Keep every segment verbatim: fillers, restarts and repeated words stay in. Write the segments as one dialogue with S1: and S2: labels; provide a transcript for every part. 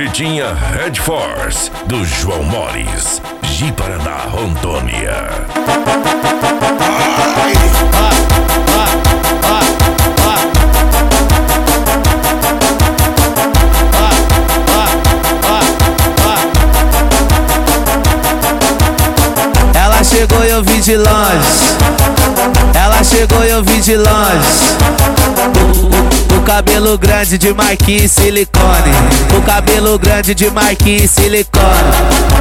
S1: Pitinha Red Force, do João Mores, Ji-Paraná, Rondônia.
S2: Ai. Ela chegou e eu vi de longe. Ela chegou e eu vi de longe. O, o, o cabelo grande de marquinhos e silicone. O cabelo grande de marquinhos e silicone.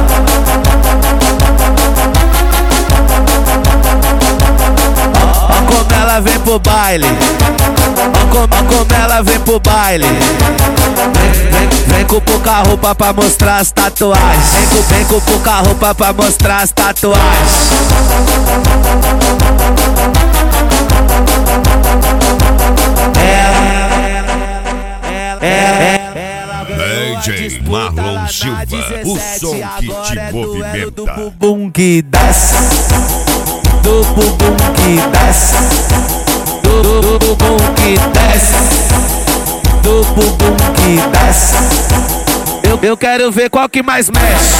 S2: Ó, ó como ela vem pro baile. Ó como, ó como ela vem pro baile. Vem, vem, vem com pouca roupa pra mostrar as tatuagens. Vem com, vem com pouca roupa pra mostrar as tatuagens.
S1: D J Marlon Silva, o som que te movimenta.
S2: Do bumbum que desce, do bumbum que desce, do, do, do bumbum que desce, do bumbum que desce. Eu, eu quero ver qual que mais mexe.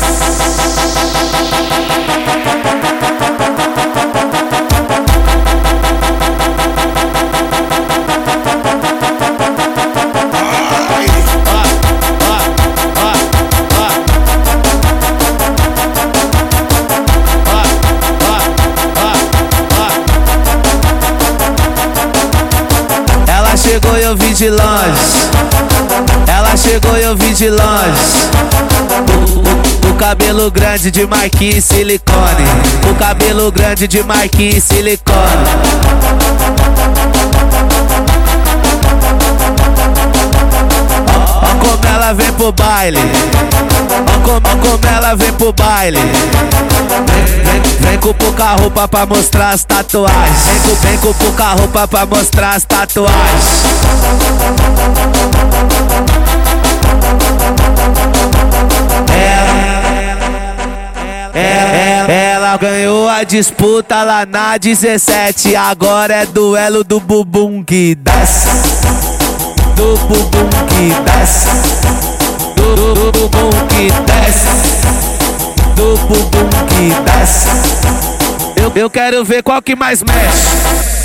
S2: Ela chegou e eu vi de longe. Ela chegou e eu vi de longe. O, o, o cabelo grande de marquinhos e silicone. O cabelo grande de marquinhos e silicone. Ó, ó como ela vem pro baile. Ó como, ó como ela vem pro baile. Vem, vem, vem com pouca roupa pra mostrar as tatuagens. Vem com, vem com pouca roupa pra mostrar as tatuagens. Ela, ela, ela ganhou a disputa lá na dezessete. Agora é duelo do bumbum que desce. Do bumbum que desce. Do, do, do bumbum que desce. Do bumbum que desce. Eu, eu quero ver qual que mais mexe.